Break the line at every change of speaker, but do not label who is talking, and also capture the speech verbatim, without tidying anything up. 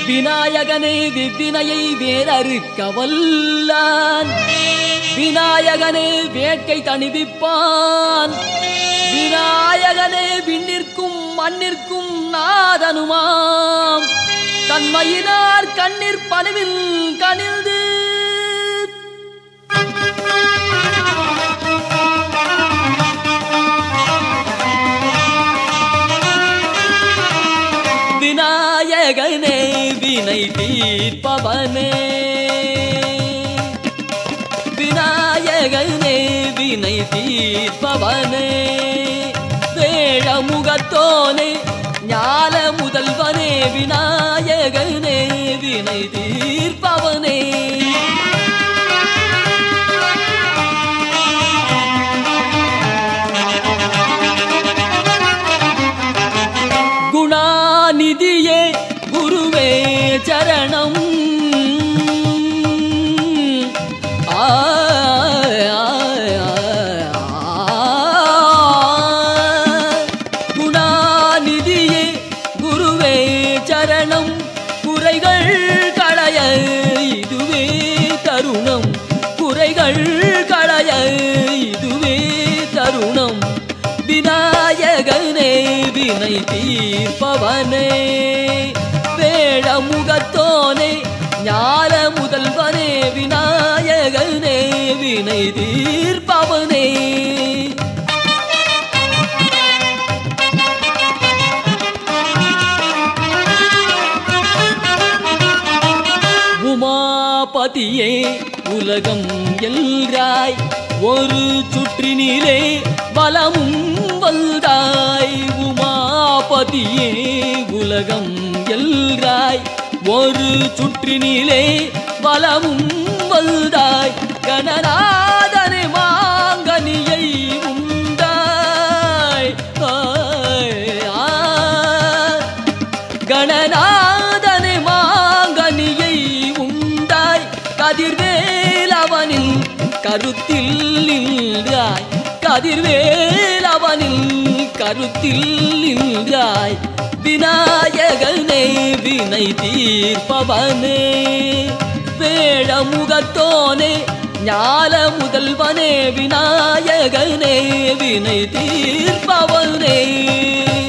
விநாயகனே விவ்வினையை வேறறுக்க வல்லான், விநாயகனே வேட்கை தணிவிப்பான், விநாயகனே விண்ணிற்கும் மண்ணிற்கும் நாதனுமாம், தன்மையினார் கண்ணீர் பணிவில் கனிழ்ந்து விநாயகனே வினை தீர்ப்பவனே, விநாயகனே வினை தீர்ப்பவனே, வேழமுகத்தோனே ஞால முதல்வனே, விநாயகனே வினை தீர்ப்பவனே, குணாநிதியே குருவே சரணம், ஆ குணாநிதியே குருவே சரணம், குறைகள் களைய இதுவே தருணம், குறைகள் களைய இதுவே தருணம், விநாயகனே வினை தீர்ப்பவனே, வேழமுகத்தோனே ஞால முதல்வனே, விநாயகனே வினை தீர்ப்பவனே, உமாபதியே உலகம் எல்றாய், ஒரு சுற்றினிலே வலமும் வந்தாய், உமாபதியே உலகம் எல்றாய், ஒரு சுற்றினிலே வலமும் வந்தாய், கணநாதனை மாங்கனியை உண்டாய், கணநாதனை மாங்கனியை உண்டாய், கதிர்வேலவனில் கருத்தில் நின்றாய், கதிர்வேலவனில் கருத்தில் நின்றாய், விநாயகனே வினை தீர்ப்பவனே, வேழமுகத்தோனே ஞால முதல்வனே, விநாயகனே வினை தீர்ப்பவனே.